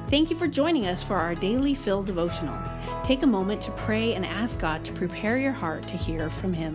Thank you for joining us for our Daily Fill devotional. Take a moment to pray and ask God to prepare your heart to hear from Him.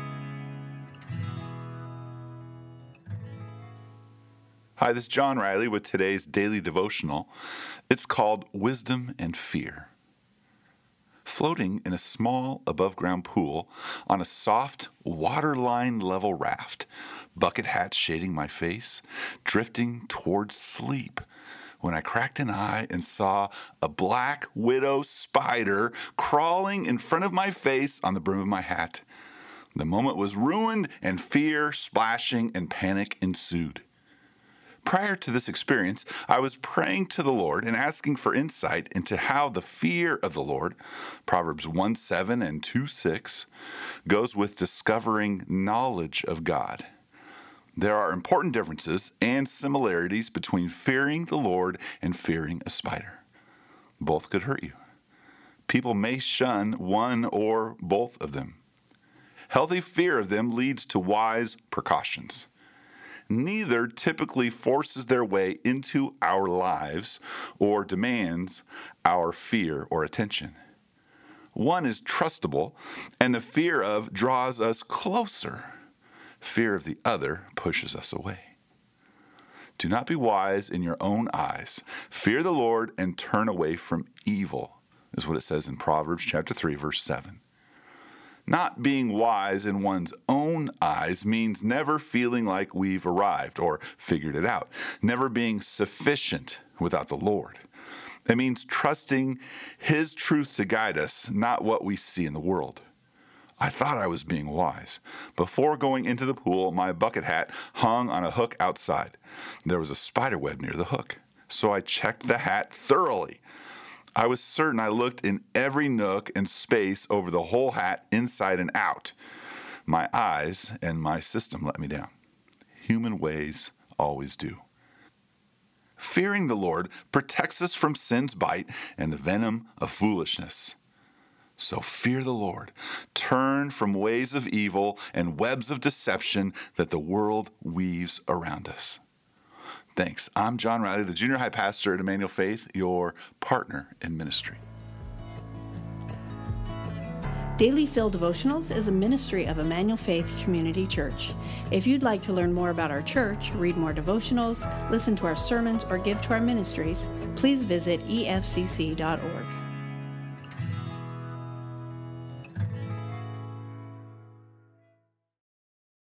Hi, this is John Riley with today's daily devotional. It's called Wisdom and Fear. Floating in a small above-ground pool on a soft, waterline level raft, bucket hat shading my face, drifting towards sleep, when I cracked an eye and saw a black widow spider crawling in front of my face on the brim of my hat. The moment was ruined, and fear, splashing, and panic ensued. Prior to this experience, I was praying to the Lord and asking for insight into how the fear of the Lord, Proverbs 1:7 and 2:6, goes with discovering knowledge of God. There are important differences and similarities between fearing the Lord and fearing a spider. Both could hurt you. People may shun one or both of them. Healthy fear of them leads to wise precautions. Neither typically forces their way into our lives or demands our fear or attention. One is trustable, and the fear of draws us closer. Fear of the other pushes us away. Do not be wise in your own eyes. Fear the Lord and turn away from evil, is what it says in Proverbs chapter 3, verse 7. Not being wise in one's own eyes means never feeling like we've arrived or figured it out, never being sufficient without the Lord. It means trusting His truth to guide us, not what we see in the world. I thought I was being wise. Before going into the pool, my bucket hat hung on a hook outside. There was a spider web near the hook, so I checked the hat thoroughly. I was certain I looked in every nook and space over the whole hat, inside and out. My eyes and my system let me down. Human ways always do. Fearing the Lord protects us from sin's bite and the venom of foolishness. So fear the Lord. Turn from ways of evil and webs of deception that the world weaves around us. Thanks. I'm John Riley, the junior high pastor at Emmanuel Faith, your partner in ministry. Daily Fill Devotionals is a ministry of Emmanuel Faith Community Church. If you'd like to learn more about our church, read more devotionals, listen to our sermons, or give to our ministries, please visit efcc.org.